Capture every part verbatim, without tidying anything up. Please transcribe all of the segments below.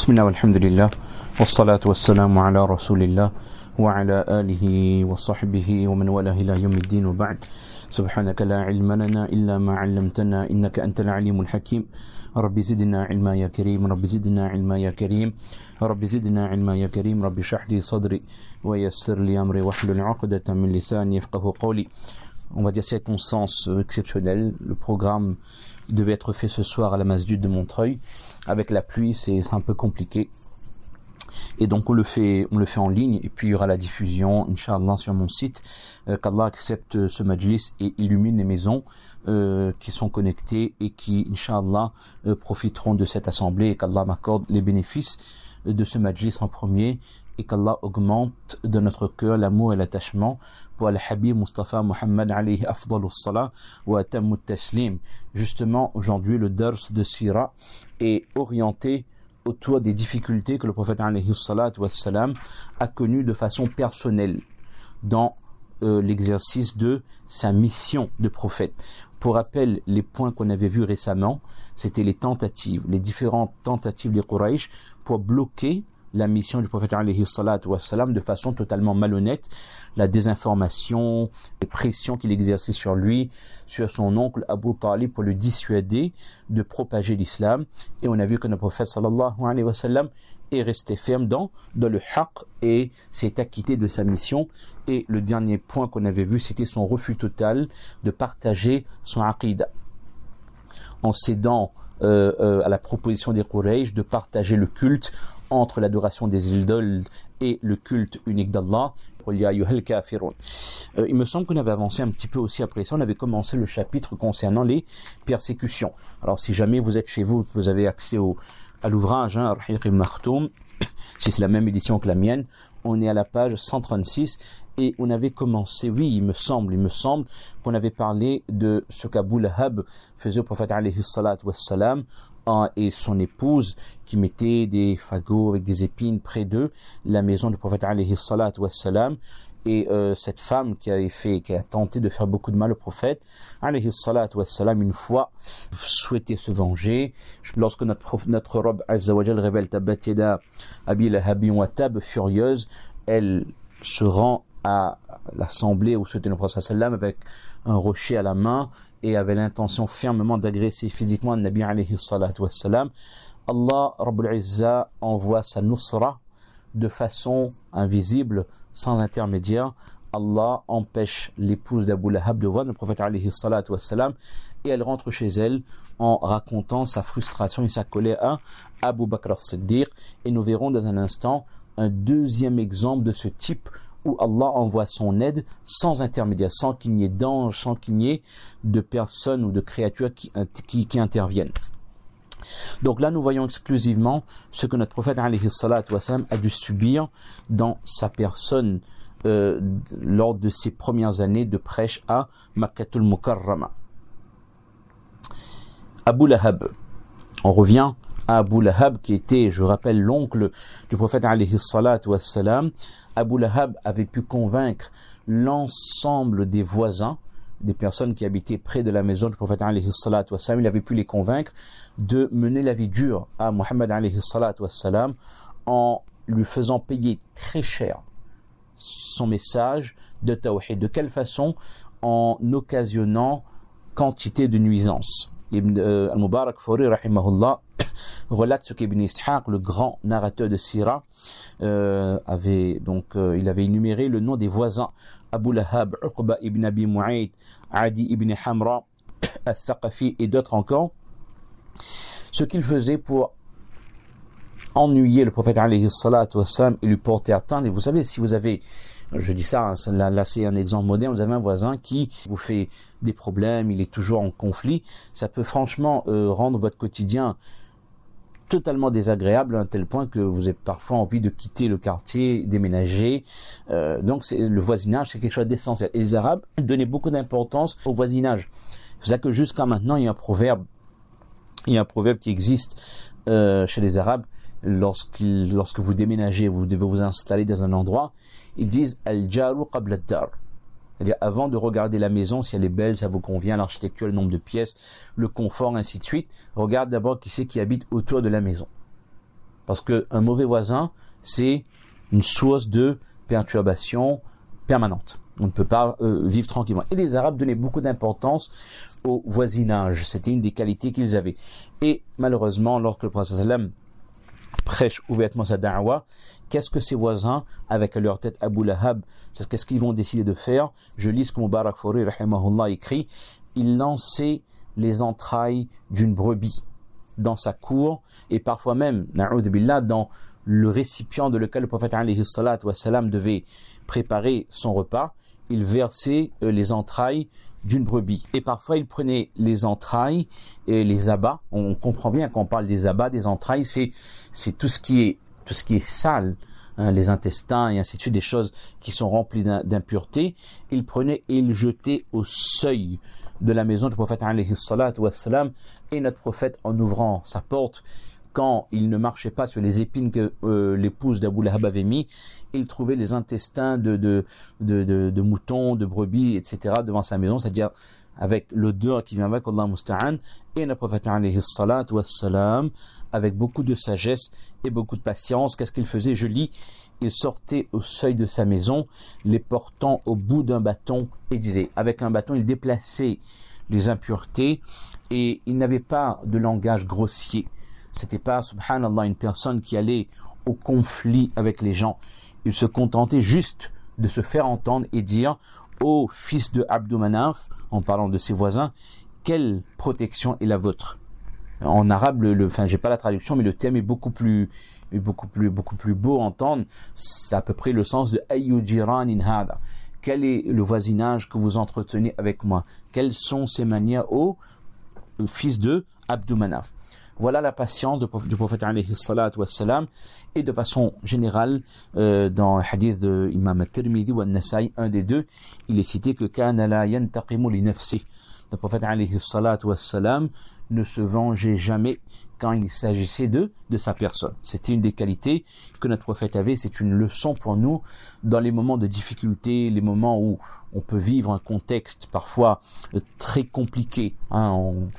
Bismillah walhamdulillah wassalatu wassalamu ala rasulillah wa ala alihi wa sahbihi wa man wala ila yawmiddin wa ba'd. Subhanaka la ilma lana illa ma 'allamtana innaka antal alimul hakim. Rabbi zidna ilma ya karim, Rabbi zidna ilma ya karim, Rabbi zidna ilma ya karim, Rabbi shrah li sadri wa yassir li amri wahlul 'uqdatan min lisani yafqahu qawli. On va dire circonstance exceptionnelle. Le programme devait être fait ce soir à la masjid de Montreuil. Avec la pluie, c'est un peu compliqué. Et donc on le fait, on le fait en ligne. Et puis il y aura la diffusion, Inch'Allah, sur mon site. Euh, Qu'Allah accepte ce majlis et illumine les maisons euh, qui sont connectées et qui, Inch'Allah, euh, profiteront de cette assemblée. Et qu'Allah m'accorde les bénéfices de ce majlis en premier. Et qu'Allah augmente de notre cœur l'amour et l'attachement pour Al-Habib Mustafa Muhammad alayhi afdalus salat wa atammut taslim. Justement, aujourd'hui, le dars de Sira est orienté autour des difficultés que le prophète alayhi salat wa salam a connues de façon personnelle dans euh, l'exercice de sa mission de prophète. Pour rappel, les points qu'on avait vus récemment, c'était les tentatives, les différentes tentatives des Quraysh pour bloquer la mission du prophète alayhi salatu wassalam de façon totalement malhonnête, la désinformation, les pressions qu'il exerçait sur lui, sur son oncle Abu Talib pour le dissuader de propager l'islam. Et on a vu que le prophète sallallahu alayhi wa sallam est resté ferme dans, dans le haqq et s'est acquitté de sa mission. Et le dernier point qu'on avait vu, c'était son refus total de partager son aqidah en cédant euh, euh, à la proposition des Quraysh de partager le culte entre l'adoration des idoles et le culte unique d'Allah. Euh, il me semble qu'on avait avancé un petit peu aussi après ça. On avait commencé le chapitre concernant les persécutions. Alors si jamais vous êtes chez vous, vous avez accès au, à l'ouvrage, hein, Ar-Rahiq al-Makhtoum, si c'est la même édition que la mienne, on est à la page cent trente-six et on avait commencé, oui, il me semble, il me semble qu'on avait parlé de ce qu'Abu Lahab faisait au prophète alayhi salatu wassalam et son épouse qui mettait des fagots avec des épines près d'eux, la maison du prophète alayhi salatu wassalam. Et euh, cette femme qui avait fait, qui a tenté de faire beaucoup de mal au prophète alayhi salatu wassalam, une fois souhaitait se venger. Lorsque notre notre Rabb Azza wa Jal révèle Tabbat yada Abi Lahabin wa Tab, furieuse, elle se rend à l'assemblée où se tenait le prophète sallam avec un rocher à la main et avait l'intention fermement d'agresser physiquement le Nabi alayhi salatu wassalam. Allah Rabbul Izza envoie sa nusra de façon invisible, sans intermédiaire. Allah empêche l'épouse d'Abu Lahab de voir le prophète alayhi salatu wassalam et elle rentre chez elle en racontant sa frustration et sa colère à Abu Bakr as-Siddiq. Et nous verrons dans un instant un deuxième exemple de ce type où Allah envoie son aide sans intermédiaire, sans qu'il n'y ait d'ange, sans qu'il n'y ait de personnes ou de créatures qui, qui, qui interviennent. Donc là, nous voyons exclusivement ce que notre prophète alayhi salatu wassalam a dû subir dans sa personne euh, lors de ses premières années de prêche à Makkatul Mukarrama. Abu Lahab, on revient à Abu Lahab qui était, je rappelle, l'oncle du prophète alayhi salatu wassalam. Abu Lahab avait pu convaincre l'ensemble des voisins, des personnes qui habitaient près de la maison du prophète alayhi salatu wassalam, il avait pu les convaincre de mener la vie dure à Muhammad alayhi salatu wassalam en lui faisant payer très cher son message de tawhid. De quelle façon? En occasionnant quantité de nuisances. Ibn euh, al-Mubarak-Furi rahimahullah relate ce qu'Ibn Ishaq, le grand narrateur de Sira, euh, avait donc euh, il avait énuméré le nom des voisins: Abu Lahab, Uqba ibn Abi Mu'ayt, Adi ibn Hamra, Al-Thaqafi et d'autres encore. Ce qu'il faisait pour ennuyer le prophète alayhi salatu wassalam et lui porter atteinte. Et vous savez, si vous avez, je dis ça, là, là c'est un exemple moderne, vous avez un voisin qui vous fait des problèmes, il est toujours en conflit, ça peut franchement euh, rendre votre quotidien totalement désagréable à un tel point que vous avez parfois envie de quitter le quartier, déménager. Euh, donc c'est, le voisinage, c'est quelque chose d'essentiel. Et les Arabes donnaient beaucoup d'importance au voisinage. C'est pour ça que jusqu'à maintenant, il y a un proverbe, il y a un proverbe qui existe euh, chez les Arabes. Lorsqu'ils, lorsque vous déménagez, vous devez vous installer dans un endroit, ils disent Al-Jaru qabla ad-dar. C'est-à-dire, avant de regarder la maison, si elle est belle, ça vous convient, l'architecture, le nombre de pièces, le confort, ainsi de suite, regarde d'abord qui c'est qui habite autour de la maison. Parce qu'un mauvais voisin, c'est une source de perturbation permanente. On ne peut pas euh, vivre tranquillement. Et les Arabes donnaient beaucoup d'importance au voisinage. C'était une des qualités qu'ils avaient. Et malheureusement, lorsque le prophète sallam prêche ouvertement sa da'wa, qu'est-ce que ses voisins, avec à leur tête Abu Lahab, qu'est-ce qu'ils vont décider de faire? Je lis ce que Mubarak Fori, rahimahullah, écrit. Il lançait les entrailles d'une brebis dans sa cour, et parfois même, na'oud billah, dans le récipient de lequel le prophète alayhi salatu wa salam devait préparer son repas, il versait euh, les entrailles d'une brebis. Et parfois, il prenait les entrailles et les abats. On comprend bien quand on parle des abats, des entrailles, c'est, c'est tout ce qui est, tout ce qui est sale, hein, les intestins et ainsi de suite, des choses qui sont remplies d'impuretés. Il prenait et il jetait au seuil de la maison du prophète alayhi salatu wa salam. Et notre prophète, en ouvrant sa porte, quand il ne marchait pas sur les épines que euh, l'épouse d'Abu Lahab avait mis, il trouvait les intestins de, de, de, de, de moutons, de brebis, et cetera devant sa maison, c'est-à-dire avec l'odeur qui vient avec, Allah musta'an. Et le prophète alayhi salatu wa salam, avec beaucoup de sagesse et beaucoup de patience, qu'est-ce qu'il faisait? Je lis, il sortait au seuil de sa maison, les portant au bout d'un bâton, et disait, avec un bâton, il déplaçait les impuretés, et il n'avait pas de langage grossier. C'était pas, subhanallah, une personne qui allait au conflit avec les gens. Il se contentait juste de se faire entendre et dire ô fils de Abdou Manaf, en parlant de ses voisins, quelle protection est la vôtre? En arabe, le, le, enfin, j'ai pas la traduction, mais le thème est beaucoup plus, est beaucoup plus, beaucoup plus beau à entendre. C'est à peu près le sens de Ayyu jiranin hada. Quel est le voisinage que vous entretenez avec moi? Quelles sont ces manières ô fils de Abdou Manaf? Voilà la patience du prophète alayhi salatu wa salam. Et de façon générale, euh, dans le hadith de Imam al-Tirmidhi ou al-Nasai, un des deux, il est cité que kana la yantaqimu li nafsi. Le prophète alayhi salatu wa salam ne se vengeait jamais quand il s'agissait de, de sa personne. C'était une des qualités que notre prophète avait. C'est une leçon pour nous dans les moments de difficulté, les moments où on peut vivre un contexte parfois très compliqué, hein, on,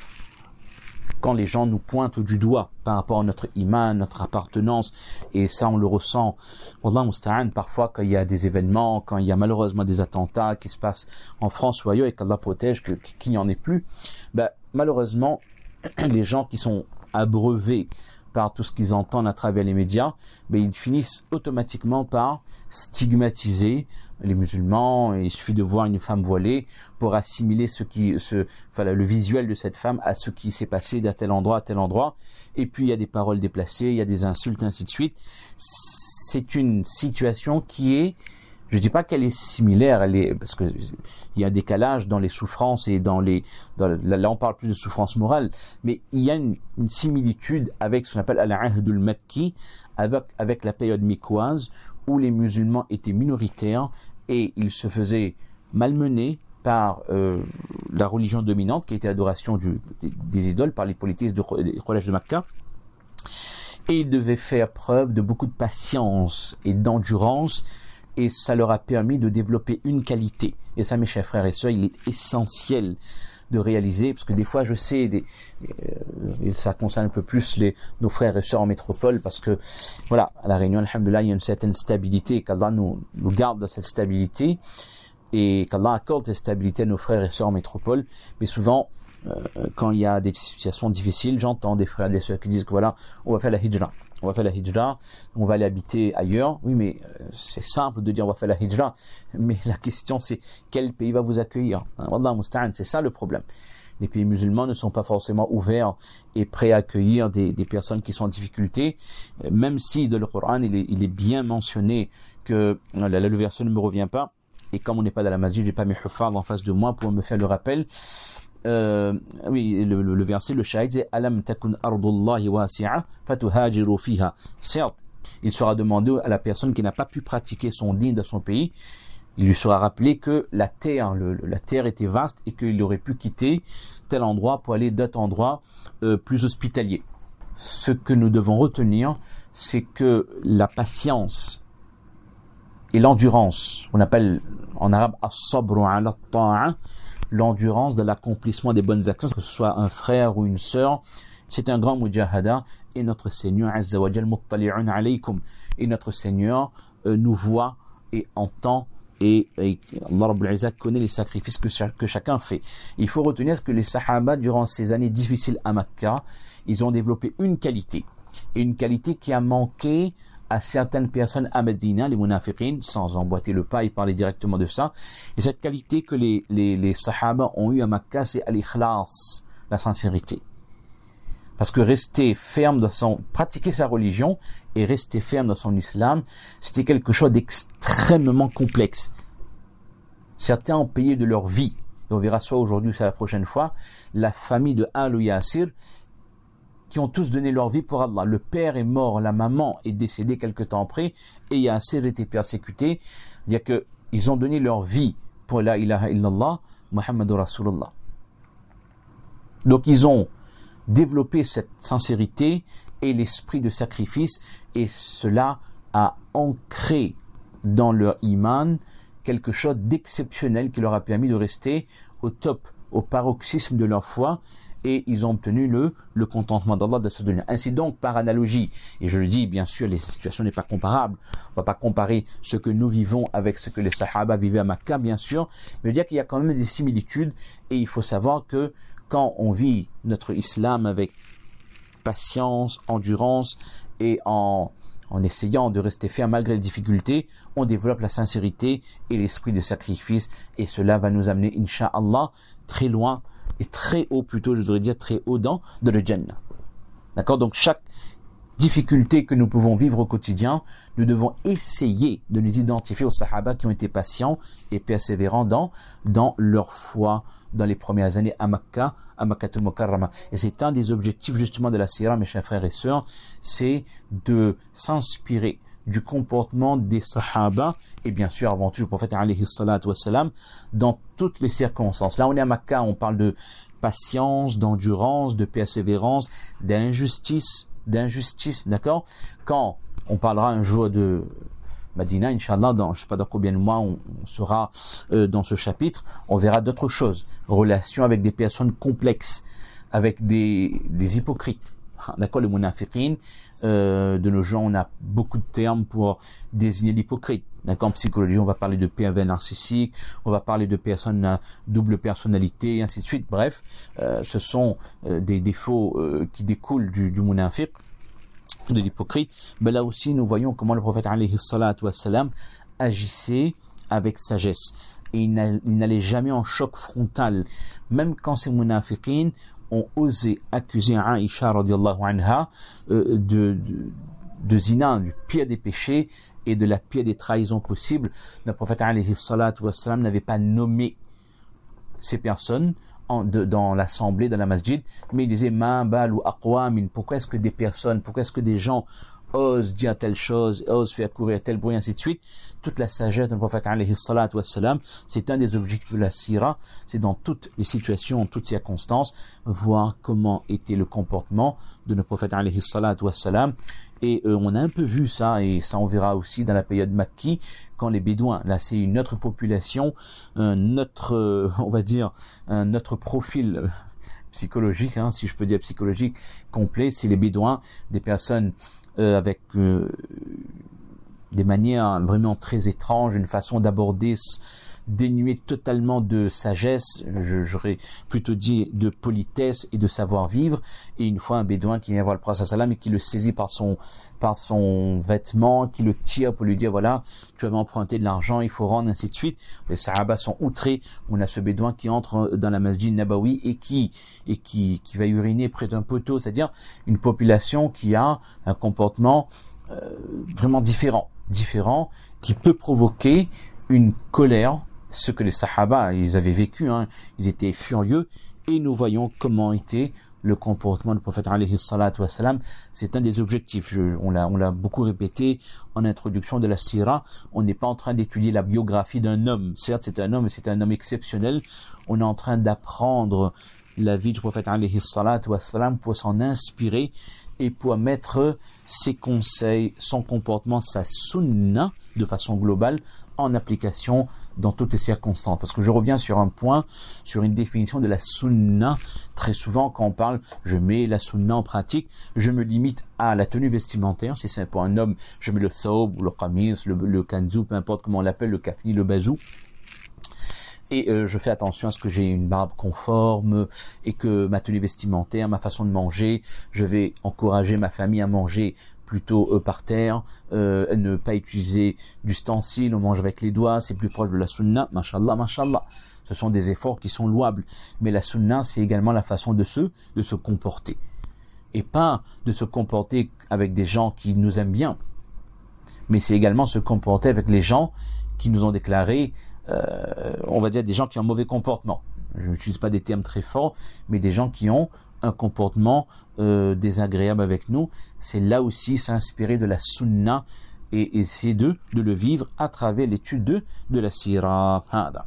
quand les gens nous pointent du doigt par rapport à notre iman, notre appartenance, et ça on le ressent, Wallah musta'an, parfois quand il y a des événements, quand il y a malheureusement des attentats qui se passent en France ou ailleurs, et qu'Allah protège, que, qu'il n'y en ait plus, ben, malheureusement, les gens qui sont abreuvés par tout ce qu'ils entendent à travers les médias, ben, ils finissent automatiquement par stigmatiser les musulmans. Et il suffit de voir une femme voilée pour assimiler ce qui, ce, enfin, le visuel de cette femme à ce qui s'est passé d'à tel endroit à tel endroit. Et puis il y a des paroles déplacées, il y a des insultes, ainsi de suite. C'est une situation qui est, je dis pas qu'elle est similaire, elle est, parce que il y a un décalage dans les souffrances et dans les, dans, là on parle plus de souffrance morale, mais il y a une, une similitude avec ce qu'on appelle al-Ahdul Makki, avec, avec la période mecquoise, où les musulmans étaient minoritaires et ils se faisaient malmener par euh, la religion dominante, qui était l'adoration du, des, des idoles par les polythéistes de, des Quraysh de Makkah. Et ils devaient faire preuve de beaucoup de patience et d'endurance, et ça leur a permis de développer une qualité. Et ça, mes chers frères et sœurs, il est essentiel de réaliser, parce que des fois, je sais, des, euh, et ça concerne un peu plus les, nos frères et sœurs en métropole, parce que, voilà, à La Réunion, alhamdoulilah, il y a une certaine stabilité, qu'Allah nous, nous garde dans cette stabilité, et qu'Allah accorde cette stabilité à nos frères et sœurs en métropole. Mais souvent, euh, quand il y a des situations difficiles, j'entends des frères et des sœurs qui disent que voilà, on va faire la hijra. On va faire la hijra, on va aller habiter ailleurs. Oui, mais euh, c'est simple de dire on va faire la hijra, mais la question c'est quel pays va vous accueillir? Wallah musta'an, c'est ça le problème. Les pays musulmans ne sont pas forcément ouverts et prêts à accueillir des, des personnes qui sont en difficulté, même si dans le Coran il est, il est bien mentionné que, là, le verset ne me revient pas, et comme on n'est pas dans la masjid, j'ai pas mes huffaz en face de moi pour me faire le rappel. Euh, oui, le, le, le verset, le shahid, c'est Alam takun ardullahi wasi'a fatuhajiru fiha. Certes, il sera demandé à la personne qui n'a pas pu pratiquer son dîn dans son pays, il lui sera rappelé que la terre, le, la terre était vaste et qu'il aurait pu quitter tel endroit pour aller d'autres endroits euh, plus hospitaliers. Ce que nous devons retenir, c'est que la patience et l'endurance, on appelle en arabe as-sabru ala ta'a, l'endurance de l'accomplissement des bonnes actions, que ce soit un frère ou une sœur C'est un grand mujahada et notre Seigneur Azza wa Jal muttali'un alaykum, et notre Seigneur euh, nous voit et entend, et, et Allah Rabbul Izzat connaît les sacrifices que, chaque, que chacun fait. Il faut retenir que les Sahaba, durant ces années difficiles à Makkah, ils ont développé une qualité, et une qualité qui a manqué à certaines personnes à Medina, les munafiqin, sans emboîter le pas et parler directement de ça. Et cette qualité que les, les, les Sahaba ont eu à Makkah, c'est al-ikhlas, la sincérité. Parce que rester ferme dans son, pratiquer sa religion et rester ferme dans son islam, c'était quelque chose d'extrêmement complexe. Certains ont payé de leur vie, et on verra soit aujourd'hui, soit la prochaine fois, la famille de Al Yasir, qui ont tous donné leur vie pour Allah. Le père est mort, la maman est décédée quelque temps après, et Yasir était persécuté. C'est-à-dire que ils ont donné leur vie pour la ilaha illallah, Muhammadur Rasulullah. Donc ils ont développer cette sincérité et l'esprit de sacrifice, et cela a ancré dans leur iman quelque chose d'exceptionnel qui leur a permis de rester au top, au paroxysme de leur foi, et ils ont obtenu le, le contentement d'Allah de ce dunya. Ainsi donc, par analogie, et je le dis, bien sûr, les situations n'est pas comparable, on va pas comparer ce que nous vivons avec ce que les Sahaba vivaient à Makkah, bien sûr, mais je veux dire qu'il y a quand même des similitudes, et il faut savoir que quand on vit notre islam avec patience, endurance et en, en essayant de rester ferme malgré les difficultés, on développe la sincérité et l'esprit de sacrifice, et cela va nous amener, incha'Allah, très loin et très haut, plutôt je devrais dire très haut dans de le Jannah. D'accord? Donc chaque difficulté que nous pouvons vivre au quotidien, nous devons essayer de nous identifier aux Sahaba qui ont été patients et persévérants dans, dans leur foi dans les premières années à Makkah, à Makkatul Mukarrama. Et c'est un des objectifs justement de la Sira, mes chers frères et sœurs, c'est de s'inspirer du comportement des Sahaba, et bien sûr avant tout le prophète alayhi salatu wassalam, dans toutes les circonstances. Là on est à Makkah, on parle de patience, d'endurance, de persévérance, d'injustice, d'injustice, d'accord? Quand on parlera un jour de Madina, Inch'Allah, dans je ne sais pas dans combien de mois on, on sera euh, dans ce chapitre, on verra d'autres choses, relations avec des personnes complexes, avec des, des hypocrites, d'accord, les munafiqin. Euh, de nos jours, on a beaucoup de termes pour désigner l'hypocrite. D'accord, en psychologie, on va parler de pervers narcissique, on va parler de personnes à double personnalité, et ainsi de suite. Bref, euh, ce sont euh, des défauts euh, qui découlent du, du munafiq, de l'hypocrite. Mais là aussi, nous voyons comment le prophète alayhi salatu wassalam agissait avec sagesse. Et il n'allait jamais en choc frontal. Même quand ces munafiqin ont osé accuser Aïcha radiallahu anha euh, de, de, de zina, du pire des péchés et de la pire des trahisons possibles, le prophète alayhi salatu wassalam n'avait pas nommé ces personnes en, de, dans l'assemblée, dans la masjid, mais il disait ma bal ou aqwamin, pourquoi est-ce que des personnes, pourquoi est-ce que des gens osent dire telle chose, osent faire courir tel bruit, ainsi de suite. Toute la sagesse du prophète alayhi salatu wassalam, c'est un des objectifs de la sira, c'est dans toutes les situations, en toutes circonstances, voir comment était le comportement de notre prophète alayhi salatu wassalam. Et euh, on a un peu vu ça, et ça on verra aussi dans la période Makki, quand les Bédouins, là c'est une autre population, un autre, euh, on va dire, un autre profil euh, psychologique, hein, si je peux dire psychologique, complet, c'est les Bédouins, des personnes euh, avec euh, des manières vraiment très étranges, une façon d'aborder dénuée totalement de sagesse, j'aurais plutôt dit de politesse et de savoir-vivre. Et une fois un bédouin qui vient voir le prophète sallam et qui le saisit par son par son vêtement, qui le tire pour lui dire voilà, tu avais emprunté de l'argent, il faut rendre, ainsi de suite. Les sahaba sont outrés. On a ce bédouin qui entre dans la masjid Nabawi et qui et qui qui va uriner près d'un poteau, c'est-à-dire une population qui a un comportement euh, vraiment différent, différent, qui peut provoquer une colère. Ce que les sahaba, ils avaient vécu, hein, ils étaient furieux, et nous voyons comment était le comportement du prophète alayhi salatu wassalam. C'est un des objectifs, Je, on l'a on l'a beaucoup répété en introduction de la sira, on n'est pas en train d'étudier la biographie d'un homme, certes c'est un homme, mais c'est un homme exceptionnel, on est en train d'apprendre la vie du prophète alayhi salatu wassalam pour s'en inspirer et pour mettre ses conseils, son comportement, sa sunna, de façon globale, en application dans toutes les circonstances. Parce que je reviens sur un point, sur une définition de la sunna. Très souvent, quand on parle, je mets la sunna en pratique, je me limite à la tenue vestimentaire. Si c'est pour un homme, je mets le thawb ou le qamis, le, le kanzu, peu importe comment on l'appelle, le kafni, le bazou. Et euh, je fais attention à ce que j'ai une barbe conforme et que ma tenue vestimentaire, ma façon de manger, je vais encourager ma famille à manger plutôt euh, par terre, euh, ne pas utiliser d'ustensiles, on mange avec les doigts, c'est plus proche de la sunna, mashallah, mashallah. Ce sont des efforts qui sont louables. Mais la sunna, c'est également la façon de se, de se comporter. Et pas de se comporter avec des gens qui nous aiment bien, mais c'est également se comporter avec les gens qui nous ont déclaré Euh, on va dire des gens qui ont un mauvais comportement. Je n'utilise pas des termes très forts, mais des gens qui ont un comportement euh, désagréable avec nous. C'est là aussi s'inspirer de la sunna et essayer de, de le vivre à travers l'étude de, de la sira.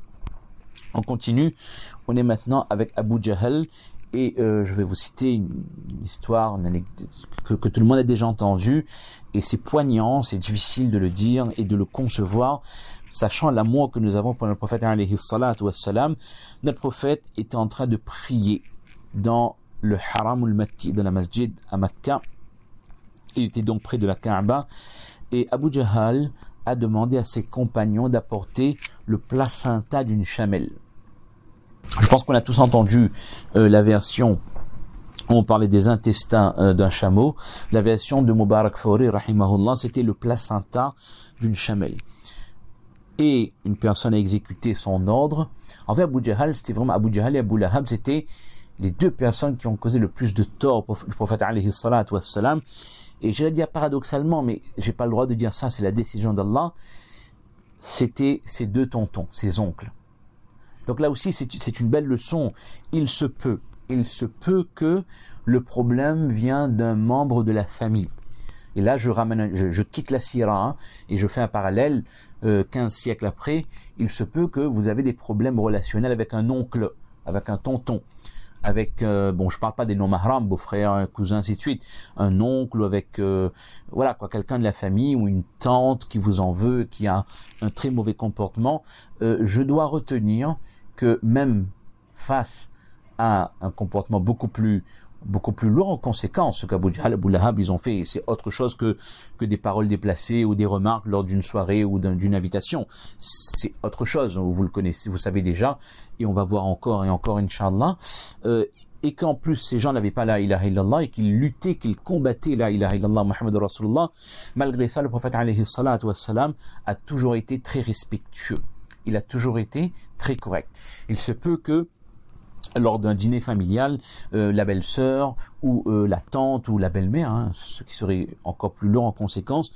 On continue. On est maintenant avec Abu Jahl et euh, je vais vous citer une, une histoire une anecdote, que, que tout le monde a déjà entendue, et c'est poignant, c'est difficile de le dire et de le concevoir, sachant l'amour que nous avons pour notre prophète alayhi salatu wassalam. Notre prophète était en train de prier dans le haram al-Makki, de la masjid à Makkah. Il était donc près de la Kaaba, et Abu Jahl a demandé à ses compagnons d'apporter le placenta d'une chamelle. Je pense qu'on a tous entendu euh, la version où on parlait des intestins euh, d'un chameau. La version de Mubarak Fawri, rahimahullah, c'était le placenta d'une chamelle. Et une personne a exécuté son ordre. En fait, Abu Jahl, c'était vraiment Abu Jahl et Abu Lahab, c'était les deux personnes qui ont causé le plus de tort au prophète alayhi salatu wassalam. Et je vais dire paradoxalement, mais j'ai pas le droit de dire ça, c'est la décision d'Allah, c'était ces deux tontons, ces oncles. Donc là aussi, c'est, c'est une belle leçon. Il se peut, il se peut que le problème vient d'un membre de la famille. Et là, je ramène, je, je quitte la sira hein, et je fais un parallèle. Euh, quinze siècles après, il se peut que vous avez des problèmes relationnels avec un oncle, avec un tonton, avec euh, bon, je parle pas des non-mahram, beau-frère, cousin, ainsi de suite, un oncle ou avec euh, voilà quoi, quelqu'un de la famille ou une tante qui vous en veut, qui a un très mauvais comportement. Euh, je dois retenir que même face à un comportement beaucoup plus beaucoup plus lourd en conséquence, ce qu'Abu Jahl, Abu Lahab, ils ont fait, c'est autre chose que que des paroles déplacées ou des remarques lors d'une soirée ou d'un, d'une invitation. C'est autre chose, vous le connaissez, vous savez déjà, et on va voir encore et encore, Inch'Allah. Euh, et qu'en plus, ces gens n'avaient pas la ilaha illallah et qu'ils luttaient, qu'ils combattaient la ilaha illallah Muhammad Rasulullah. Malgré ça, le prophète alayhi salatu wassalam a toujours été très respectueux. Il a toujours été très correct. Il se peut que lors d'un dîner familial, euh, la belle-sœur ou euh, la tante ou la belle-mère, hein, ce qui serait encore plus lourd en conséquence,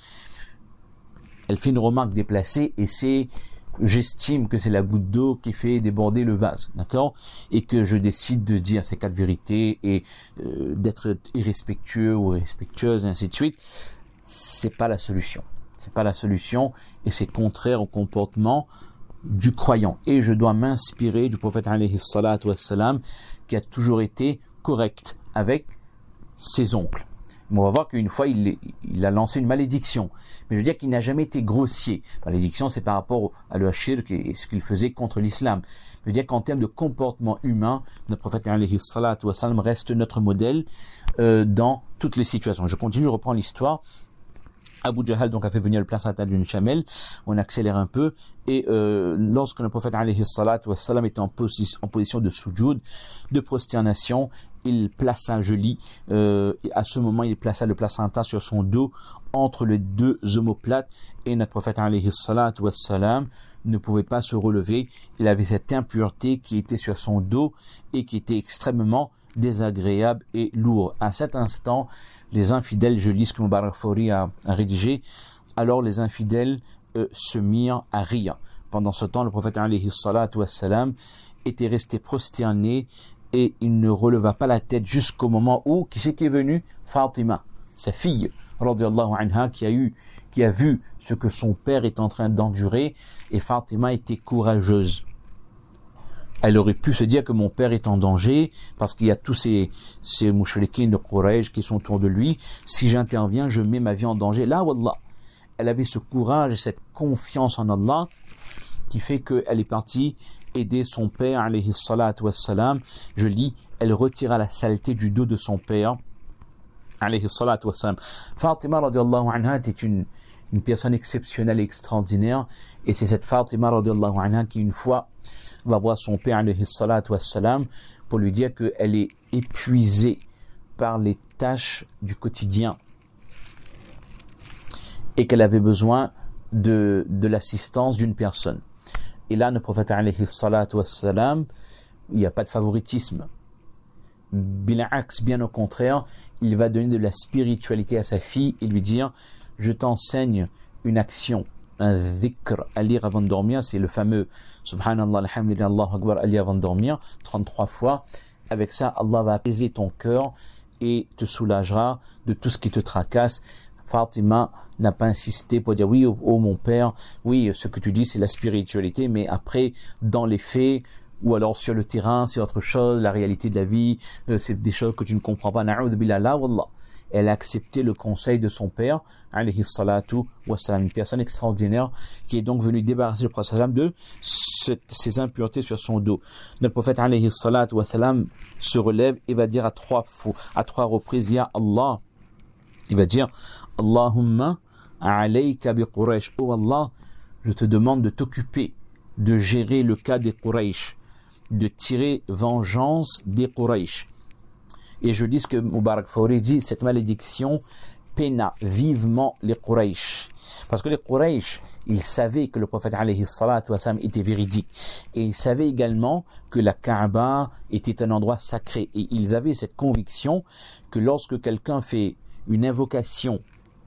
elle fait une remarque déplacée et c'est, j'estime que c'est la goutte d'eau qui fait déborder le vase, d'accord, et que je décide de dire ces quatre vérités et euh, d'être irrespectueux ou irrespectueuse et ainsi de suite. C'est pas la solution. C'est pas la solution et c'est contraire au comportement du croyant. Et je dois m'inspirer du prophète alayhi salatu wassalam qui a toujours été correct avec ses oncles. Mais on va voir qu'une fois il, il a lancé une malédiction. Mais je veux dire qu'il n'a jamais été grossier. Malédiction, c'est par rapport à le shirk et ce qu'il faisait contre l'islam. Je veux dire qu'en termes de comportement humain, notre prophète alayhi salatu wassalam reste notre modèle euh, dans toutes les situations. Je continue, je reprends l'histoire. Abu Jahl donc a fait venir le placenta d'une chamelle. On accélère un peu et euh, lorsque le prophète alayhi salatu wassalam était en, posi- en position de sujoud, de prosternation, il plaça, je lis, euh, à ce moment il plaça le placenta sur son dos entre les deux omoplates et notre prophète alayhi salatu wassalam ne pouvait pas se relever. Il avait cette impureté qui était sur son dos et qui était extrêmement désagréable et lourd. À cet instant, les infidèles, je lis ce que Mubarak Fawri a, a rédigé, alors les infidèles euh, se mirent à rire. Pendant ce temps, le prophète alayhi salatu wassalam était resté prosterné et il ne releva pas la tête jusqu'au moment où, qui c'est qui est venu? Fatima, sa fille, radiyallahu anha, qui a eu, qui a vu ce que son père est en train d'endurer, et Fatima était courageuse. Elle aurait pu se dire que mon père est en danger parce qu'il y a tous ces, ces mouchriquins de Quraysh qui sont autour de lui. Si j'interviens, je mets ma vie en danger. Là, wallah, elle avait ce courage et cette confiance en Allah qui fait qu'elle est partie aider son père, alayhi salatu wassalam. Je lis, elle retira la saleté du dos de son père, alayhi salatu wassalam. Fatima radiallahu anha était une, une personne exceptionnelle et extraordinaire, et c'est cette Fatima radiallahu anha qui une fois va voir son père, alayhi salatu wassalam, pour lui dire qu'elle est épuisée par les tâches du quotidien et qu'elle avait besoin de, de l'assistance d'une personne. Et là, le prophète alayhi salatu wassalam, il n'y a pas de favoritisme. Bil'aks, bien au contraire, il va donner de la spiritualité à sa fille et lui dire, je t'enseigne une action, un dhikr à lire avant de dormir, c'est le fameux subhanallah, alhamdulillah, Allahu akbar à lire avant de dormir, trente-trois fois. Avec ça, Allah va apaiser ton cœur et te soulagera de tout ce qui te tracasse. Fatima n'a pas insisté pour dire oui, oh, oh mon père, oui, ce que tu dis c'est la spiritualité, mais après, dans les faits, ou alors sur le terrain, c'est autre chose, la réalité de la vie, euh, c'est des choses que tu ne comprends pas. Na'udhu billah, la wallah. Elle a accepté le conseil de son père, alayhi salatu wassalam, une personne extraordinaire qui est donc venue débarrasser le prophète de ces impuretés sur son dos. Le prophète alayhi salatu wassalam se relève et va dire à trois fois, à trois reprises, Ya Allah, il va dire, Allahumma alayka bi Quraysh, oh Allah, je te demande de t'occuper, de gérer le cas des Quraysh, de tirer vengeance des Quraysh. Et je dis ce que Mubarak Fawri dit, cette malédiction peina vivement les Quraysh. Parce que les Quraysh, ils savaient que le prophète alayhi salatu wassalam était véridique. Et ils savaient également que la Kaaba était un endroit sacré. Et ils avaient cette conviction que lorsque quelqu'un fait une invocation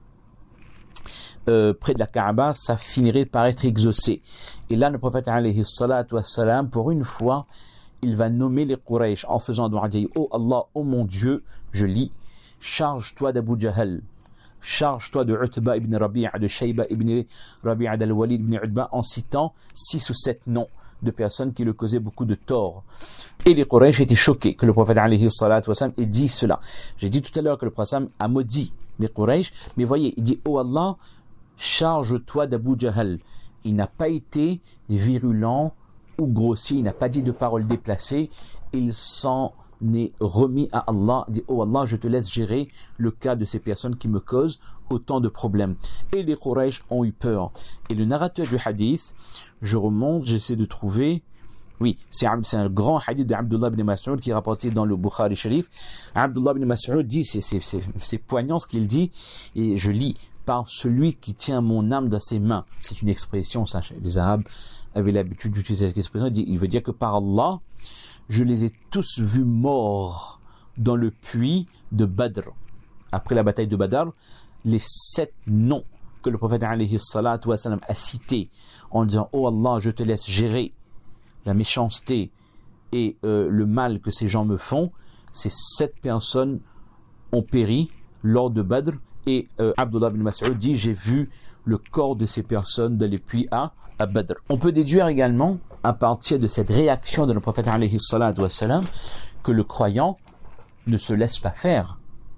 euh, près de la Kaaba, ça finirait par être exaucé. Et là, le prophète alayhi salatu wassalam, pour une fois, il va nommer les Quraysh en faisant dua, dit, oh Allah, oh mon Dieu, je lis, charge-toi d'Abu Jahal, charge-toi de Utba ibn Rabi'a, de Shayba ibn Rabi'a, d'Al-Walid ibn Utba, en citant six ou sept noms de personnes qui le causaient beaucoup de tort. Et les Quraysh étaient choqués que le prophète alayhi salatu wassalam ait dit cela. J'ai dit tout à l'heure que le prophète a maudit les Quraysh, mais voyez, il dit, oh Allah, charge-toi d'Abu Jahal. Il n'a pas été virulent ou grossier, il n'a pas dit de paroles déplacées, il s'en est remis à Allah, il dit, oh Allah, je te laisse gérer le cas de ces personnes qui me causent autant de problèmes. Et les Quraysh ont eu peur. Et le narrateur du hadith, je remonte, j'essaie de trouver, oui, c'est un, c'est un grand hadith de Abdullah ibn Mas'ud qui est rapporté dans le Bukhari Sharif. Abdullah ibn Mas'ud dit, c'est, c'est, c'est, c'est poignant ce qu'il dit, et je lis, par celui qui tient mon âme dans ses mains. C'est une expression, ça, les Arabes avaient l'habitude d'utiliser cette expression. Il, dit, il veut dire que par Allah, je les ai tous vus morts dans le puits de Badr. Après la bataille de Badr, les sept noms que le prophète alayhi salatu wassalam a cités en disant, oh Allah, je te laisse gérer la méchanceté et euh, le mal que ces gens me font, ces sept personnes ont péri lors de Badr. Et euh, Abdullah ibn Mas'ud dit, j'ai vu le corps de ces personnes dans les puits à, à Badr. On peut déduire également, à partir de cette réaction de notre prophète alayhi salatu wassalam, que le croyant ne se laisse pas faire.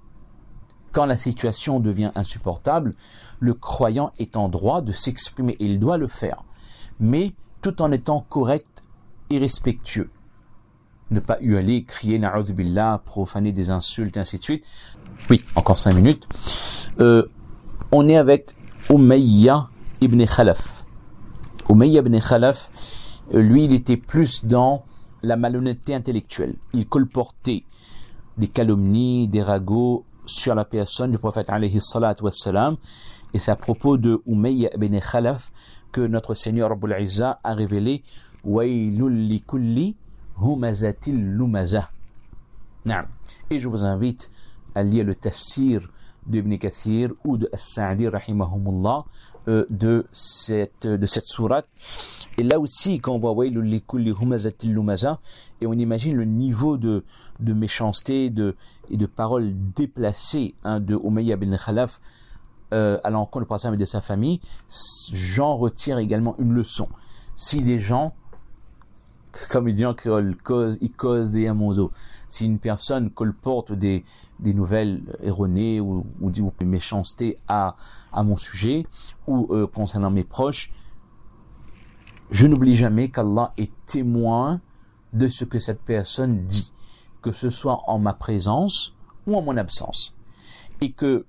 Quand la situation devient insupportable, le croyant est en droit de s'exprimer, et il doit le faire, mais tout en étant correct et respectueux. Ne pas hurler, crier, na'udhu billah, profaner des insultes, ainsi de suite. Oui, encore cinq minutes. Euh, on est avec Umayya ibn Khalaf. Umayya ibn Khalaf, euh, lui, il était plus dans la malhonnêteté intellectuelle. Il colportait des calomnies, des ragots sur la personne du prophète alayhi salatu wassalam. Et c'est à propos de Umayya ibn Khalaf que notre Seigneur Rabbul Izza a révélé Waylul li kulli humazatil lumazah. Et je vous invite à lire le tafsir d'Ibn Kathir ou de As-Sa'di rahimahumullah euh, de cette de cette sourate. Et là aussi, quand on voit Waylul li kulli humazatil lumazah, et on imagine le niveau de de méchanceté de et de paroles déplacées hein, de Umayya ibn Khalaf euh, à l'encontre du prophète et de sa famille, j'en retire également une leçon. Si des gens comme il dit en créole, cause, il cause des amondos. Si une personne colporte des, des nouvelles erronées ou, ou, ou des méchancetés à, à mon sujet ou euh, concernant mes proches, je n'oublie jamais qu'Allah est témoin de ce que cette personne dit, que ce soit en ma présence ou en mon absence. Et que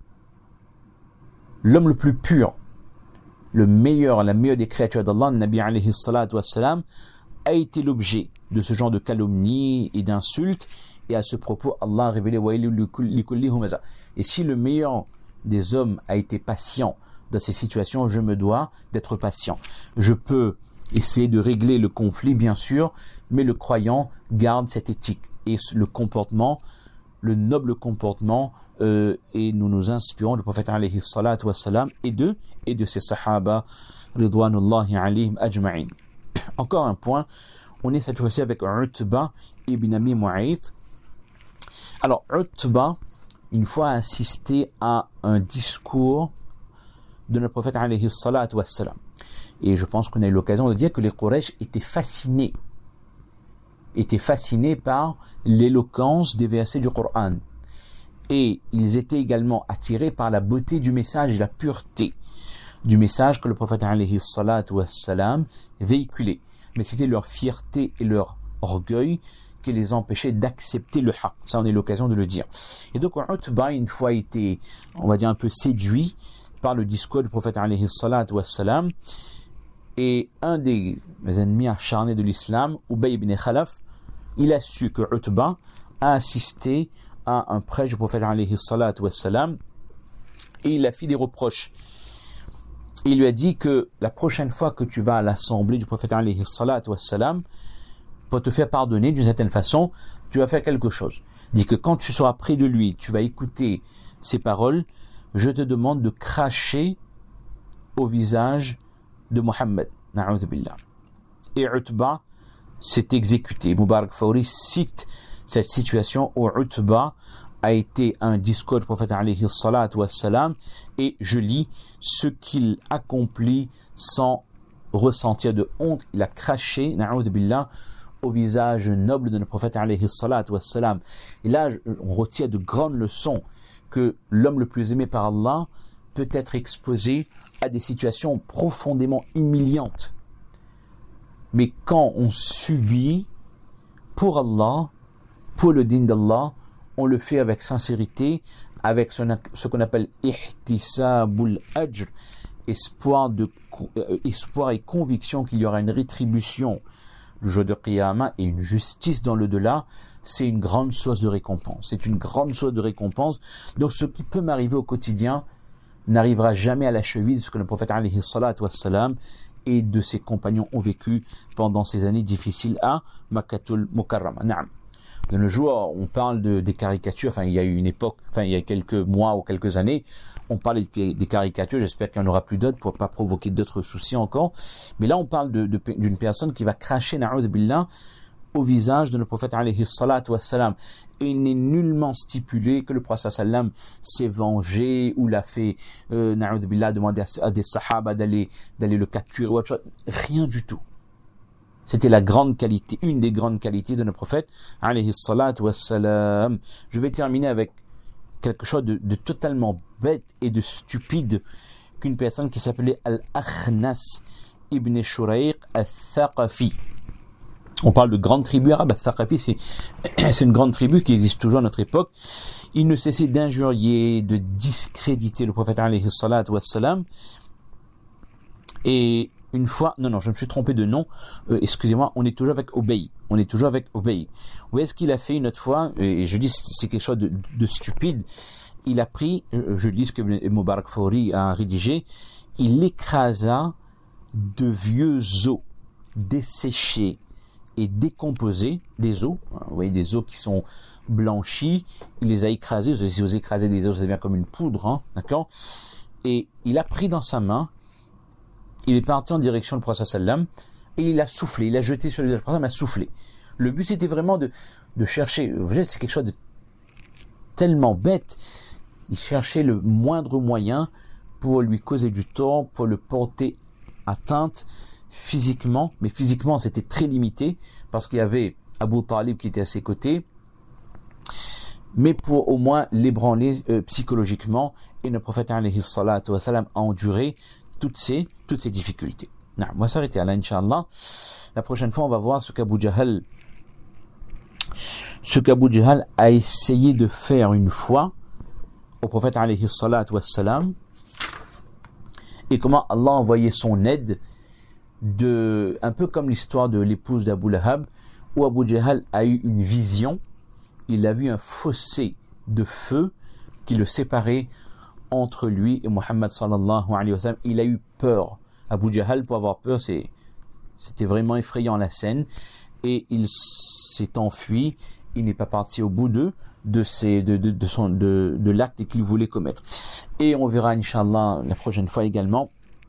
l'homme le plus pur, le meilleur, la meilleure des créatures d'Allah, le Nabi alayhi salatu wassalam, a été l'objet de ce genre de calomnie et d'insultes. Et à ce propos, Allah a révélé « Et si le meilleur des hommes a été patient dans ces situations, je me dois d'être patient. Je peux essayer de régler le conflit, bien sûr, mais le croyant garde cette éthique et le comportement, le noble comportement, euh, et nous nous inspirons du prophète alayhi salatu wassalam et de, et de ses sahaba ridwanullahi alayhim ajma'in. Encore un point, on est cette fois-ci avec Utba ibn Abi Mu'ayth. Alors, Utba, une fois assisté à un discours de notre prophète alayhi salatu wassalam. Et je pense qu'on a eu l'occasion de dire que les Quraysh étaient fascinés, étaient fascinés par l'éloquence des versets du Coran. Et ils étaient également attirés par la beauté du message et la pureté du message que le prophète alayhi salatu wassalam véhiculait. Mais c'était leur fierté et leur orgueil qui les empêchait d'accepter le haqq. Ça, on a eu l'occasion de le dire. Et donc, Utba, une fois été, on va dire, un peu séduit par le discours du prophète alayhi salatu wassalam, et un des ennemis acharnés de l'islam, Ubay ibn Khalaf, il a su que Utba a assisté à un prêche du prophète alayhi salatu wassalam, et il a fait des reproches. Il lui a dit que la prochaine fois que tu vas à l'assemblée du prophète alayhi salatu wassalam, pour te faire pardonner d'une certaine façon, tu vas faire quelque chose. Il dit que quand tu seras près de lui, tu vas écouter ses paroles, je te demande de cracher au visage de Mohammed. Na'udhu billah. Et Utba s'est exécuté. Mubarak Fawri cite cette situation où Utba a été un discours du prophète alayhi salatu wassalam, et je lis ce qu'il accomplit sans ressentir de honte. Il a craché, na'udhu billah, au visage noble de notre prophète alayhi salatu wassalam. Et là, on retient de grandes leçons que l'homme le plus aimé par Allah peut être exposé à des situations profondément humiliantes. Mais quand on subit pour Allah, pour le din d'Allah, on le fait avec sincérité, avec ce qu'on appelle ihtisabul ajr, espoir, de, espoir et conviction qu'il y aura une rétribution le jour de Qiyamah et une justice dans le delà. C'est une grande source de récompense. C'est une grande source de récompense. Donc ce qui peut m'arriver au quotidien n'arrivera jamais à la cheville de ce que le prophète alayhi salatu wassalam et de ses compagnons ont vécu pendant ces années difficiles à Makkatul Mukarrama. Naam. De nos jours, on parle de, des caricatures, enfin il y a eu une époque, enfin il y a quelques mois ou quelques années, on parle des, des caricatures, j'espère qu'il n'y en aura plus d'autres pour ne pas provoquer d'autres soucis encore, mais là on parle de, de, d'une personne qui va cracher, na'udhu billah, au visage de notre prophète alayhi salatu wassalam. Et il n'est nullement stipulé que le prophète sallam s'est vengé ou l'a fait, euh, na'udhu billah, demander à, à des sahaba d'aller, d'aller le capturer ou autre chose. Rien du tout. C'était la grande qualité, une des grandes qualités de notre prophète alayhi salatu wassalam. Je vais terminer avec quelque chose de, de totalement bête et de stupide qu'une personne qui s'appelait Al-Akhnas ibn Shuraiq al-Thaqafi. On parle de grande tribu arabe. Al-Thaqafi, c'est, c'est une grande tribu qui existe toujours à notre époque. Il ne cessait d'injurier, de discréditer le prophète alayhi salatu wassalam. Et une fois, non, non, je me suis trompé de nom, euh, excusez-moi, on est toujours avec Ubay. On est toujours avec Ubay. Où est-ce qu'il a fait une autre fois, et je dis c'est quelque chose de, de stupide, il a pris, je dis ce que Mubarak Fawri a rédigé, il écrasa de vieux os desséchés et décomposés, des os, vous voyez des os qui sont blanchis, il les a écrasés, si vous écrasez des os, ça devient comme une poudre, hein, d'accord? Et il a pris dans sa main, il est parti en direction du prophète sallam et il a soufflé, il a jeté sur le visage du prophète, il a soufflé. Le but c'était vraiment de, de chercher, vous voyez, c'est quelque chose de tellement bête, il cherchait le moindre moyen pour lui causer du tort, pour le porter atteinte. physiquement, mais physiquement c'était très limité parce qu'il y avait Abu Talib qui était à ses côtés, mais pour au moins l'ébranler euh, psychologiquement, et le prophète alayhi salatu wa salam a enduré toutes ces, toutes ces difficultés. Non, on va s'arrêter là, Inch'Allah. La prochaine fois, on va voir ce qu'Abu Jahl, ce qu'Abu Jahl a essayé de faire une fois au prophète alayhi salatu wa salam, et comment Allah a envoyé son aide, de, un peu comme l'histoire de l'épouse d'Abu Lahab, où Abu Jahl a eu une vision. Il a vu un fossé de feu qui le séparait entre lui et Muhammad sallallahu alayhi wa sallam. Il a eu peur. Abu Jahl, pour avoir peur, c'est, c'était vraiment effrayant la scène. Et il s'est enfui. Il n'est pas parti au bout de, de, ses, de, de, de, son, de, de l'acte qu'il voulait commettre. Et on verra, Inch'Allah, la prochaine fois également.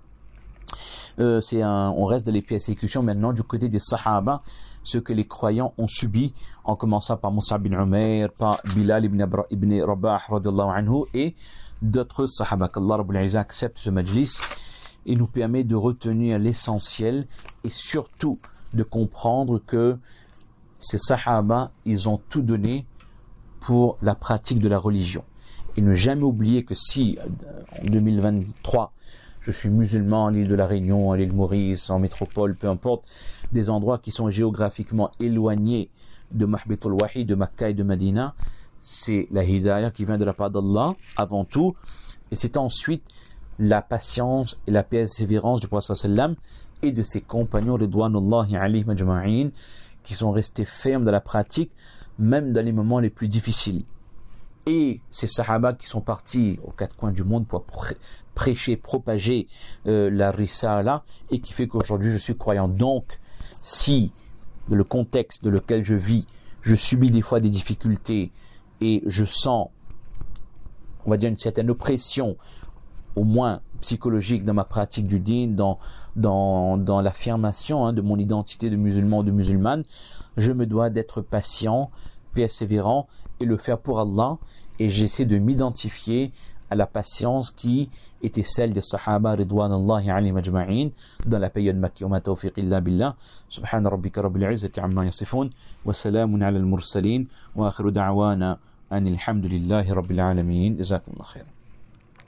Euh, c'est un, on reste dans les persécutions maintenant du côté des Sahaba, ce que les croyants ont subi, en commençant par Mus'ab bin Umair, par Bilal ibn, Abra, ibn Rabah radiyallahu anhu, et d'autres Sahaba. Qu'Allah Rabbul Izzah accepte ce majlis et nous permet de retenir l'essentiel, et surtout de comprendre que ces Sahaba, ils ont tout donné pour la pratique de la religion. Et ne jamais oublier que si, en deux mille vingt-trois, je suis musulman à l'île de la Réunion, à l'île Maurice, en métropole, peu importe, des endroits qui sont géographiquement éloignés de Mahbitul Wahi, de Makkah et de Medina, c'est la hidayah qui vient de la part d'Allah avant tout, et c'est ensuite la patience et la persévérance du prophète sallam et de ses compagnons ridwanullahi alayhim ajma'in, qui sont restés fermes dans la pratique, même dans les moments les plus difficiles. Et ces sahaba qui sont partis aux quatre coins du monde pour prê- prêcher, propager euh, la risala, et qui fait qu'aujourd'hui je suis croyant. Donc, si dans le contexte dans lequel je vis, je subis des fois des difficultés et je sens, on va dire, une certaine oppression, au moins psychologique, dans ma pratique du din, dans, dans, dans l'affirmation hein, de mon identité de musulman ou de musulmane, je me dois d'être patient, persévérant et le faire pour Allah, et j'essaie de m'identifier à la patience qui était celle des Sahaba ridwanullahi alayhim ajma'in dans la période Makki. Wa ma tawfiq illa billah. Subhana rabbika rabbil izzati amma yasifun wa salamun ala al mursalin wa akhiru da'wana anil hamdulillahi rabbil alamin. Jazakumullahu khairan.